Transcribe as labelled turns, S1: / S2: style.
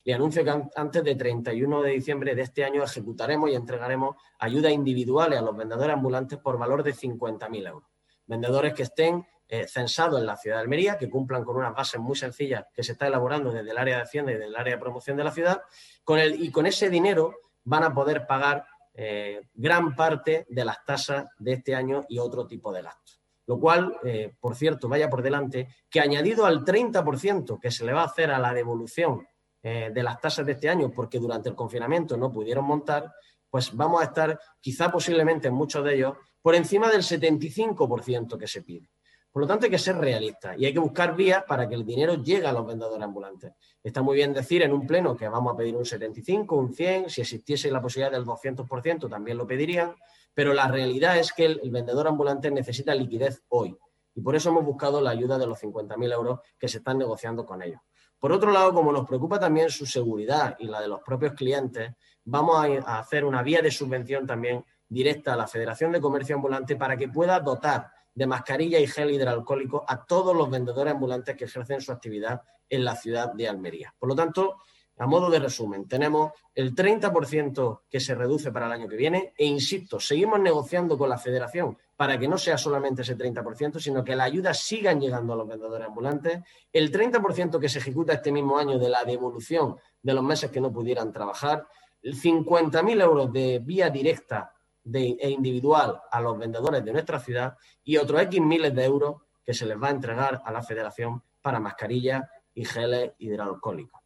S1: le anuncio que antes de 31 de diciembre de este año ejecutaremos y entregaremos ayudas individuales a los vendedores ambulantes por valor de 50.000 euros. Vendedores que estén censados en la ciudad de Almería, que cumplan con unas bases muy sencillas que se está elaborando desde el área de Hacienda y del área de promoción de la ciudad, y con ese dinero van a poder pagar gran parte de las tasas de este año y otro tipo de gastos. Lo cual, por cierto, vaya por delante, que añadido al 30% que se le va a hacer a la devolución de las tasas de este año, porque durante el confinamiento no pudieron montar, pues vamos a estar quizá posiblemente en muchos de ellos por encima del 75% que se pide. Por lo tanto, hay que ser realistas y hay que buscar vías para que el dinero llegue a los vendedores ambulantes. Está muy bien decir en un pleno que vamos a pedir un 75, un 100, si existiese la posibilidad del 200% también lo pedirían, pero la realidad es que el vendedor ambulante necesita liquidez hoy y por eso hemos buscado la ayuda de los 50.000 euros que se están negociando con ellos. Por otro lado, como nos preocupa también su seguridad y la de los propios clientes, vamos a hacer una vía de subvención también directa a la Federación de Comercio Ambulante para que pueda dotar de mascarilla y gel hidroalcohólico a todos los vendedores ambulantes que ejercen su actividad en la ciudad de Almería. Por lo tanto, a modo de resumen, tenemos el 30% que se reduce para el año que viene e, insisto, seguimos negociando con la Federación para que no sea solamente ese 30%, sino que las ayudas sigan llegando a los vendedores ambulantes, el 30% que se ejecuta este mismo año de la devolución de los meses que no pudieran trabajar, 50.000 euros de vía directa e individual a los vendedores de nuestra ciudad y otros X miles de euros que se les va a entregar a la Federación para mascarillas y geles hidroalcohólicos.